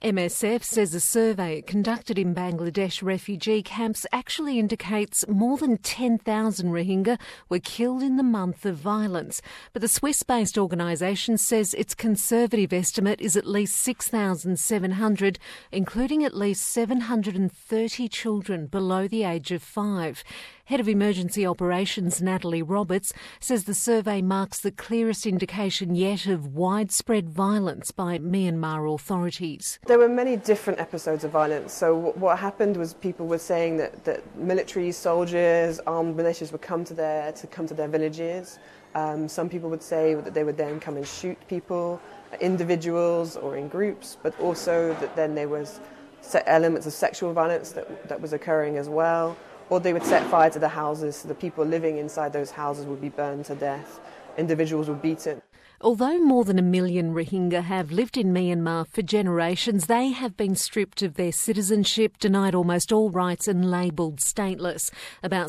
MSF says a survey conducted in Bangladesh refugee camps actually indicates more than 10,000 Rohingya were killed in the month of violence. But the Swiss-based organisation says its conservative estimate is at least 6,700, including at least 730 children below the age of 5. Head of Emergency Operations Natalie Roberts says the survey marks the clearest indication yet of widespread violence by Myanmar authorities. There were many different episodes of violence. So what happened was people were saying that military soldiers, armed militias would come to their villages. Some people would say that they would then come and shoot people, individuals or in groups, but also that then there was elements of sexual violence that was occurring as well. Or they would set fire to the houses, so the people living inside those houses would be burned to death. Individuals were beaten. Although more than 1 million Rohingya have lived in Myanmar for generations, they have been stripped of their citizenship, denied almost all rights and labelled stateless. About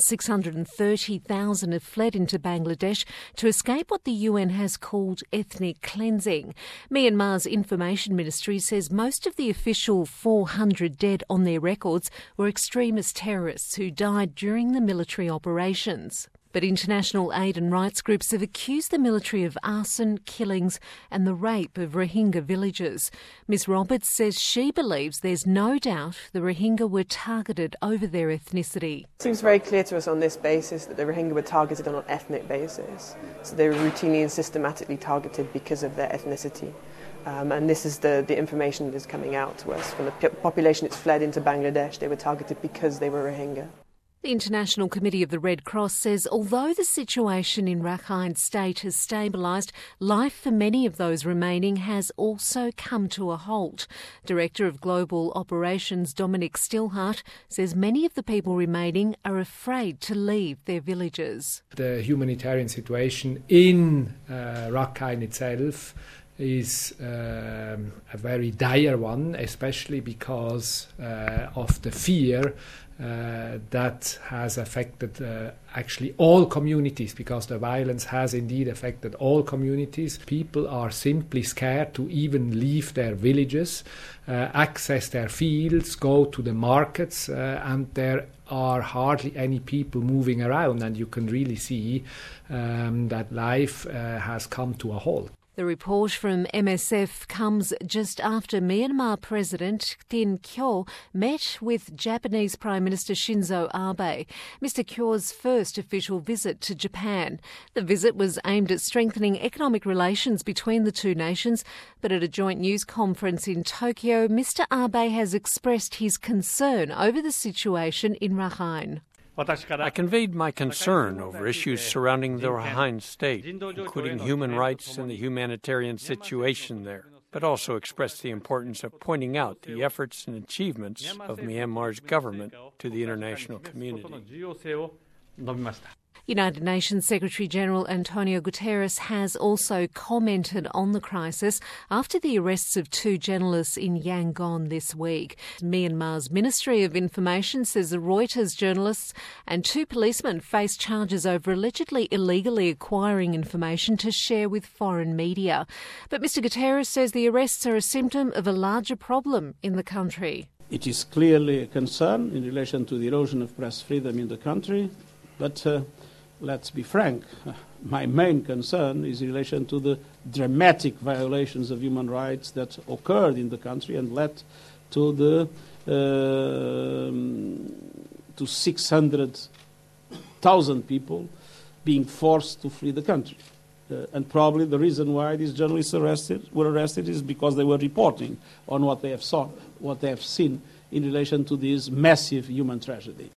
630,000 have fled into Bangladesh to escape what the UN has called ethnic cleansing. Myanmar's Information Ministry says most of the official 400 dead on their records were extremist terrorists who died during the military operations. But international aid and rights groups have accused the military of arson, killings and the rape of Rohingya villagers. Ms Roberts says she believes there's no doubt the Rohingya were targeted over their ethnicity. It seems very clear to us on this basis that the Rohingya were targeted on an ethnic basis. So they were routinely and systematically targeted because of their ethnicity. And this is the information that is coming out to us. From the population that's fled into Bangladesh, they were targeted because they were Rohingya. The International Committee of the Red Cross says although the situation in Rakhine State has stabilised, life for many of those remaining has also come to a halt. Director of Global Operations Dominic Stillhart says many of the people remaining are afraid to leave their villages. The humanitarian situation in Rakhine itself is a very dire one, especially because of the fear that has affected actually all communities, because the violence has indeed affected all communities. People are simply scared to even leave their villages, access their fields, go to the markets, and there are hardly any people moving around, and you can really see that life has come to a halt. The report from MSF comes just after Myanmar President Tin Kyaw met with Japanese Prime Minister Shinzo Abe, Mr Kyo's first official visit to Japan. The visit was aimed at strengthening economic relations between the two nations, but at a joint news conference in Tokyo, Mr Abe has expressed his concern over the situation in Rakhine. I conveyed my concern over issues surrounding the Rakhine State, including human rights and the humanitarian situation there, but also expressed the importance of pointing out the efforts and achievements of Myanmar's government to the international community. United Nations Secretary-General Antonio Guterres has also commented on the crisis after the arrests of 2 journalists in Yangon this week. Myanmar's Ministry of Information says the Reuters journalists and 2 policemen face charges over allegedly illegally acquiring information to share with foreign media. But Mr Guterres says the arrests are a symptom of a larger problem in the country. It is clearly a concern in relation to the erosion of press freedom in the country, but let's be frank, my main concern is in relation to the dramatic violations of human rights that occurred in the country and led to 600,000 people being forced to flee the country. And probably the reason why these journalists were arrested is because they were reporting on what they have seen in relation to this massive human tragedy.